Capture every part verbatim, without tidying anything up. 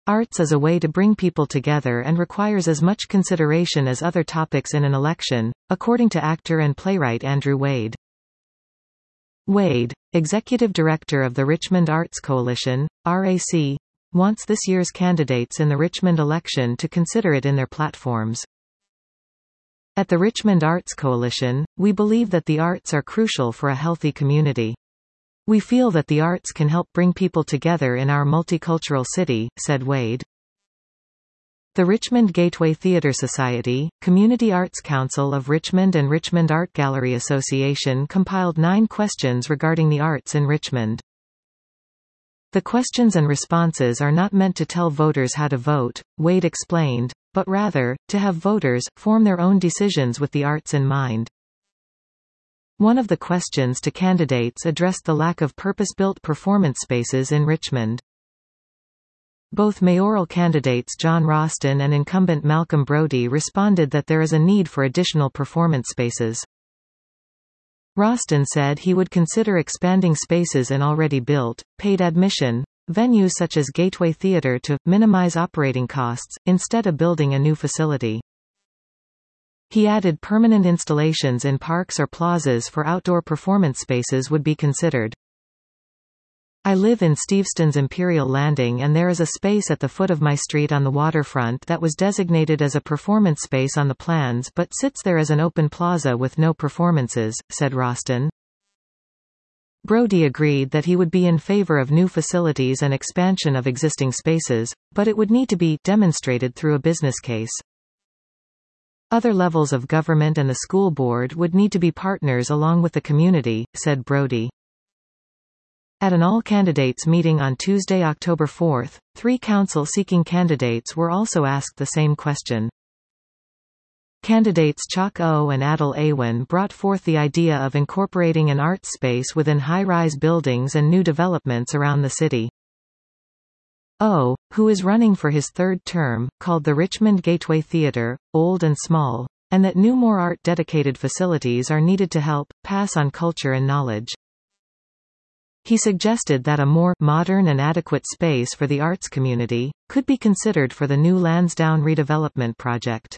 Arts is a way to bring people together and requires as much consideration as other topics in an election, according to actor and playwright Andrew Wade. Wade, executive director of the Richmond Arts Coalition, R A C, wants this year's candidates in the Richmond election to consider it in their platforms. At the Richmond Arts Coalition, we believe that the arts are crucial for a healthy community. We feel that the arts can help bring people together in our multicultural city, said Wade. The Richmond Gateway Theatre Society, Community Arts Council of Richmond and Richmond Art Gallery Association compiled nine questions regarding the arts in Richmond. The questions and responses are not meant to tell voters how to vote, Wade explained, but rather, to have voters form their own decisions with the arts in mind. One of the questions to candidates addressed the lack of purpose-built performance spaces in Richmond. Both mayoral candidates John Ralston and incumbent Malcolm Brodie responded that there is a need for additional performance spaces. Ralston said he would consider expanding spaces in already built, paid admission venues such as Gateway Theatre to minimize operating costs, instead of building a new facility. He added permanent installations in parks or plazas for outdoor performance spaces would be considered. I live in Steveston's Imperial Landing and there is a space at the foot of my street on the waterfront that was designated as a performance space on the plans but sits there as an open plaza with no performances, said Ralston. Brodie agreed that he would be in favor of new facilities and expansion of existing spaces, but it would need to be demonstrated through a business case. Other levels of government and the school board would need to be partners along with the community, said Brodie. At an all-candidates meeting on Tuesday, October fourth, three council-seeking candidates were also asked the same question. Candidates Chalk O and Adil Awan brought forth the idea of incorporating an arts space within high-rise buildings and new developments around the city. O, who is running for his third term, called the Richmond Gateway Theatre old and small, and that new more art-dedicated facilities are needed to help pass on culture and knowledge. He suggested that a more modern and adequate space for the arts community could be considered for the new Lansdowne redevelopment project.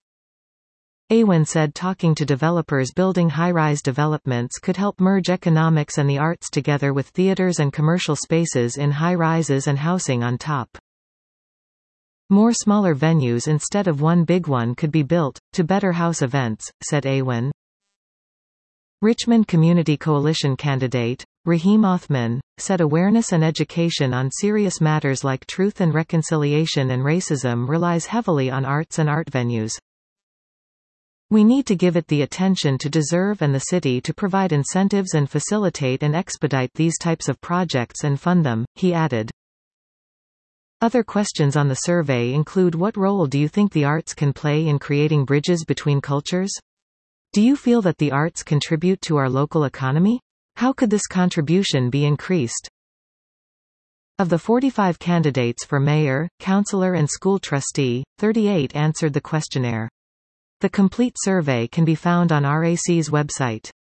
Awan said talking to developers building high-rise developments could help merge economics and the arts together with theaters and commercial spaces in high-rises and housing on top. More smaller venues instead of one big one could be built, to better house events, said Awan. Richmond Community Coalition candidate, Raheem Othman, said awareness and education on serious matters like truth and reconciliation and racism relies heavily on arts and art venues. We need to give it the attention to deserve and the city to provide incentives and facilitate and expedite these types of projects and fund them, he added. Other questions on the survey include: what role do you think the arts can play in creating bridges between cultures? Do you feel that the arts contribute to our local economy? How could this contribution be increased? Of the forty-five candidates for mayor, councillor and school trustee, thirty-eight answered the questionnaire. The complete survey can be found on R A C's website.